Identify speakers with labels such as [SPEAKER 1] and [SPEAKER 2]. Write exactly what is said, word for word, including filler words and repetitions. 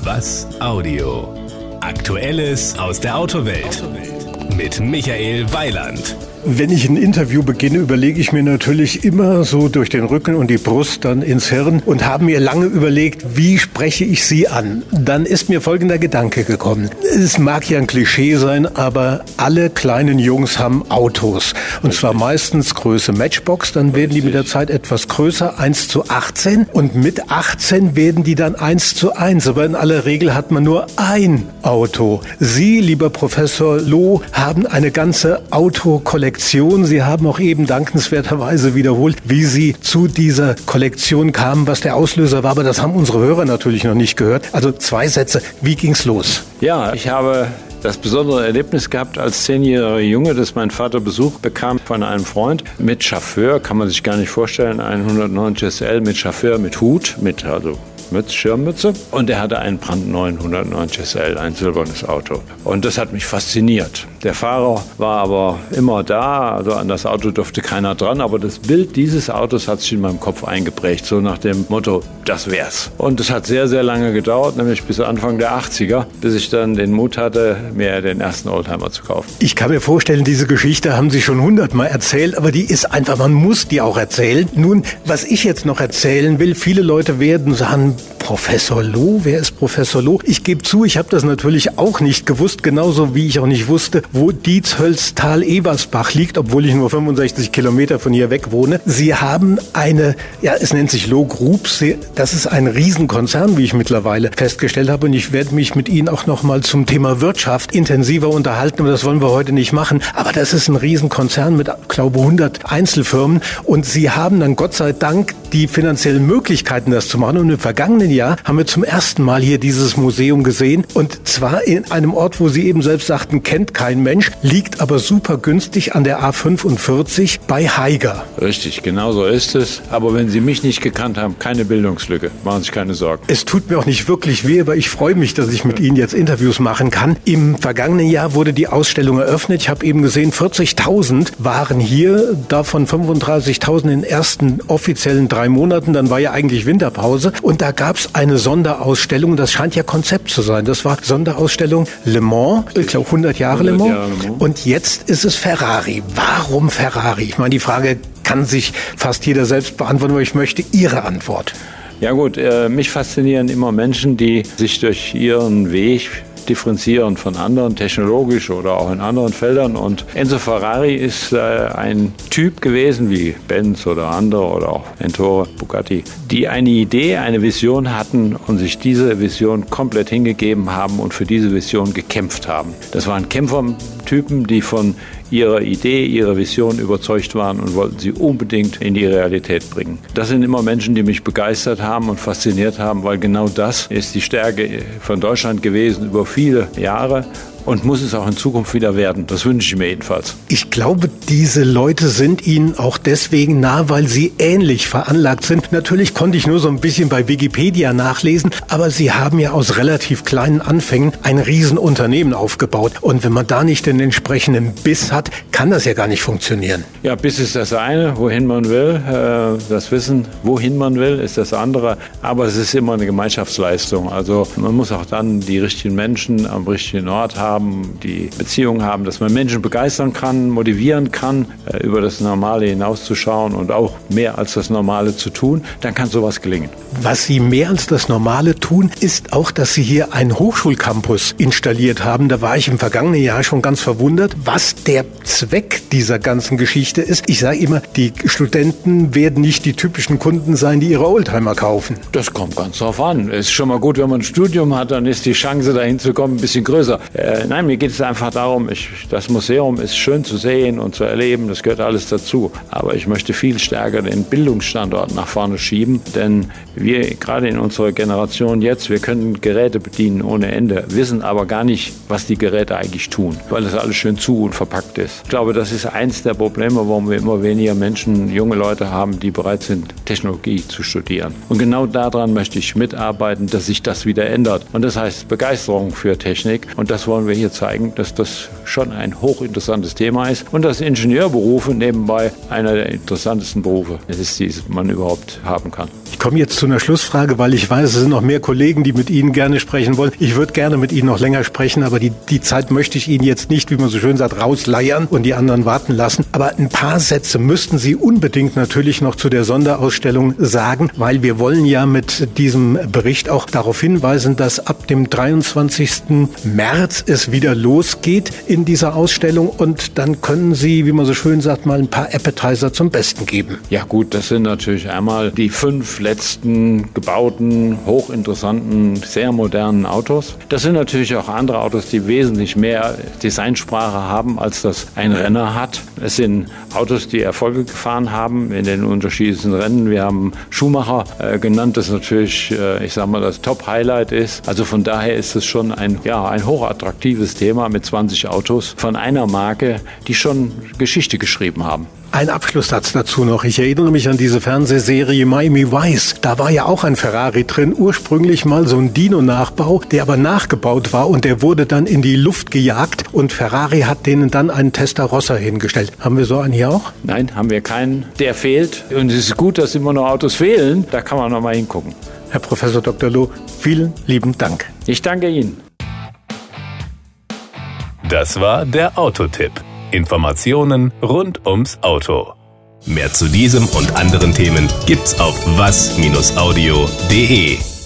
[SPEAKER 1] Was Audio? Aktuelles aus der Autowelt. Mit Michael Weiland.
[SPEAKER 2] Wenn ich ein Interview beginne, überlege ich mir natürlich immer so durch den Rücken und die Brust dann ins Hirn und habe mir lange überlegt, wie spreche ich Sie an? Dann ist mir folgender Gedanke gekommen. Es mag ja ein Klischee sein, aber alle kleinen Jungs haben Autos. Und zwar meistens Größe Matchbox, dann werden die mit der Zeit etwas größer, eins zu achtzehn. Und mit achtzehn werden die dann eins zu eins. Aber in aller Regel hat man nur ein Auto. Sie, lieber Professor Loh, haben eine ganze Autokollektion. Sie haben auch eben dankenswerterweise wiederholt, wie Sie zu dieser Kollektion kamen, was der Auslöser war. Aber das haben unsere Hörer natürlich noch nicht gehört. Also zwei Sätze. Wie ging's los?
[SPEAKER 3] Ja, ich habe das besondere Erlebnis gehabt als zehnjähriger Junge, dass mein Vater Besuch bekam von einem Freund mit Chauffeur. Kann man sich gar nicht vorstellen. Ein hundertneunzig S L mit Chauffeur, mit Hut, mit also Mütze, Schirmmütze. Und er hatte einen brandneuen hundertneunzig S L, ein silbernes Auto. Und das hat mich fasziniert. Der Fahrer war aber immer da, also an das Auto durfte keiner dran, aber das Bild dieses Autos hat sich in meinem Kopf eingeprägt, so nach dem Motto, das wär's. Und es hat sehr, sehr lange gedauert, nämlich bis Anfang der achtziger, bis ich dann den Mut hatte, mir den ersten Oldtimer zu kaufen.
[SPEAKER 2] Ich kann mir vorstellen, diese Geschichte haben Sie schon hundertmal erzählt, aber die ist einfach, man muss die auch erzählen. Nun, was ich jetzt noch erzählen will, viele Leute werden sagen, Professor Loh, wer ist Professor Loh? Ich gebe zu, ich habe das natürlich auch nicht gewusst, genauso wie ich auch nicht wusste, wo Dietshölztal-Ebersbach liegt, obwohl ich nur fünfundsechzig Kilometer von hier weg wohne. Sie haben eine, ja, es nennt sich Loh Group, das ist ein Riesenkonzern, wie ich mittlerweile festgestellt habe, und ich werde mich mit Ihnen auch noch mal zum Thema Wirtschaft intensiver unterhalten, aber das wollen wir heute nicht machen. Aber das ist ein Riesenkonzern mit, glaube ich, hundert Einzelfirmen, und Sie haben dann Gott sei Dank die finanziellen Möglichkeiten, das zu machen, und im vergangenen Jahr haben wir zum ersten Mal hier dieses Museum gesehen, und zwar in einem Ort, wo Sie eben selbst sagten, kennt kein Mensch, liegt aber super günstig an der A fünfundvierzig bei Haiger.
[SPEAKER 3] Richtig, genau so ist es. Aber wenn Sie mich nicht gekannt haben, keine Bildungslücke. Machen Sie sich keine Sorgen.
[SPEAKER 2] Es tut mir auch nicht wirklich weh, aber ich freue mich, dass ich mit Ihnen jetzt Interviews machen kann. Im vergangenen Jahr wurde die Ausstellung eröffnet. Ich habe eben gesehen, vierzigtausend waren hier, davon fünfunddreißigtausend in den ersten offiziellen drei Monaten. Dann war ja eigentlich Winterpause, und da gab es eine Sonderausstellung. Das scheint ja Konzept zu sein. Das war Sonderausstellung Le Mans, ich glaube hundert Jahre Le Mans. Und jetzt ist es Ferrari. Warum Ferrari? Ich meine, die Frage kann sich fast jeder selbst beantworten, aber ich möchte Ihre Antwort.
[SPEAKER 3] Ja gut, äh, mich faszinieren immer Menschen, die sich durch ihren Weg differenzieren von anderen, technologisch oder auch in anderen Feldern. Und Enzo Ferrari ist äh, ein Typ gewesen, wie Benz oder andere oder auch Ventore, Bugatti, die eine Idee, eine Vision hatten und sich diese Vision komplett hingegeben haben und für diese Vision gekämpft haben. Das waren Kämpfertypen, die von ihrer Idee, ihrer Vision überzeugt waren und wollten sie unbedingt in die Realität bringen. Das sind immer Menschen, die mich begeistert haben und fasziniert haben, weil genau das ist die Stärke von Deutschland gewesen über viele Jahre. Und muss es auch in Zukunft wieder werden. Das wünsche ich mir jedenfalls.
[SPEAKER 2] Ich glaube, diese Leute sind Ihnen auch deswegen nah, weil sie ähnlich veranlagt sind. Natürlich konnte ich nur so ein bisschen bei Wikipedia nachlesen, aber Sie haben ja aus relativ kleinen Anfängen ein Riesenunternehmen aufgebaut. Und wenn man da nicht den entsprechenden Biss hat, kann das ja gar nicht funktionieren.
[SPEAKER 3] Ja, Biss ist das eine, wohin man will. Das Wissen, wohin man will, ist das andere. Aber es ist immer eine Gemeinschaftsleistung. Also man muss auch dann die richtigen Menschen am richtigen Ort haben, die Beziehungen haben, dass man Menschen begeistern kann, motivieren kann, über das Normale hinauszuschauen und auch mehr als das Normale zu tun, dann kann sowas gelingen.
[SPEAKER 2] Was Sie mehr als das Normale tun, ist auch, dass Sie hier einen Hochschulcampus installiert haben. Da war ich im vergangenen Jahr schon ganz verwundert, was der Zweck dieser ganzen Geschichte ist. Ich sage immer, die Studenten werden nicht die typischen Kunden sein, die ihre Oldtimer kaufen.
[SPEAKER 3] Das kommt ganz drauf an. Es ist schon mal gut, wenn man ein Studium hat, dann ist die Chance, dahin zu kommen, ein bisschen größer. Äh, nein, mir geht es einfach darum, ich, das Museum ist schön zu sehen und zu erleben, das gehört alles dazu. Aber ich möchte viel stärker den Bildungsstandort nach vorne schieben, denn wir, gerade in unserer Generation jetzt, wir können Geräte bedienen ohne Ende, wissen aber gar nicht, was die Geräte eigentlich tun, weil das alles schön zu und verpackt ist. Ich glaube, das ist eins der Probleme, warum wir immer weniger Menschen, junge Leute haben, die bereit sind, Technologie zu studieren. Und genau daran möchte ich mitarbeiten, dass sich das wieder ändert. Und das heißt Begeisterung für Technik. Und das wollen wir hier zeigen, dass das schon ein hochinteressantes Thema ist und dass Ingenieurberufe nebenbei einer der interessantesten Berufe ist, die man überhaupt haben kann.
[SPEAKER 2] Ich komme jetzt zu einer Schlussfrage, weil ich weiß, es sind noch mehr Kollegen, die mit Ihnen gerne sprechen wollen. Ich würde gerne mit Ihnen noch länger sprechen, aber die, die Zeit möchte ich Ihnen jetzt nicht, wie man so schön sagt, rausleiern und die anderen warten lassen. Aber ein paar Sätze müssten Sie unbedingt natürlich noch zu der Sonderausstellung sagen, weil wir wollen ja mit diesem Bericht auch darauf hinweisen, dass ab dem dreiundzwanzigsten März es wieder losgeht in dieser Ausstellung und dann können Sie, wie man so schön sagt, mal ein paar Appetizer zum Besten geben.
[SPEAKER 3] Ja gut, das sind natürlich einmal die fünf letzten gebauten, hochinteressanten, sehr modernen Autos. Das sind natürlich auch andere Autos, die wesentlich mehr Designsprache haben, als das ein Renner hat. Es sind Autos, die Erfolge gefahren haben in den unterschiedlichsten Rennen. Wir haben Schumacher äh, genannt, das natürlich, äh, ich sage mal, das Top-Highlight ist. Also von daher ist es schon ein, ja, ein hochattraktives Thema mit zwanzig Autos von einer Marke, die schon Geschichte geschrieben haben.
[SPEAKER 2] Ein Abschlusssatz dazu noch. Ich erinnere mich an diese Fernsehserie Miami Vice. Da war ja auch ein Ferrari drin. Ursprünglich mal so ein Dino-Nachbau, der aber nachgebaut war und der wurde dann in die Luft gejagt und Ferrari hat denen dann einen Testarossa hingestellt. Haben wir so einen hier auch?
[SPEAKER 3] Nein, haben wir keinen. Der fehlt. Und es ist gut, dass immer noch Autos fehlen. Da kann man noch mal hingucken.
[SPEAKER 2] Herr Professor Doktor Loh, vielen lieben Dank.
[SPEAKER 3] Ich danke Ihnen.
[SPEAKER 1] Das war der Autotipp. Informationen rund ums Auto. Mehr zu diesem und anderen Themen gibt's auf was Bindestrich audio punkt de.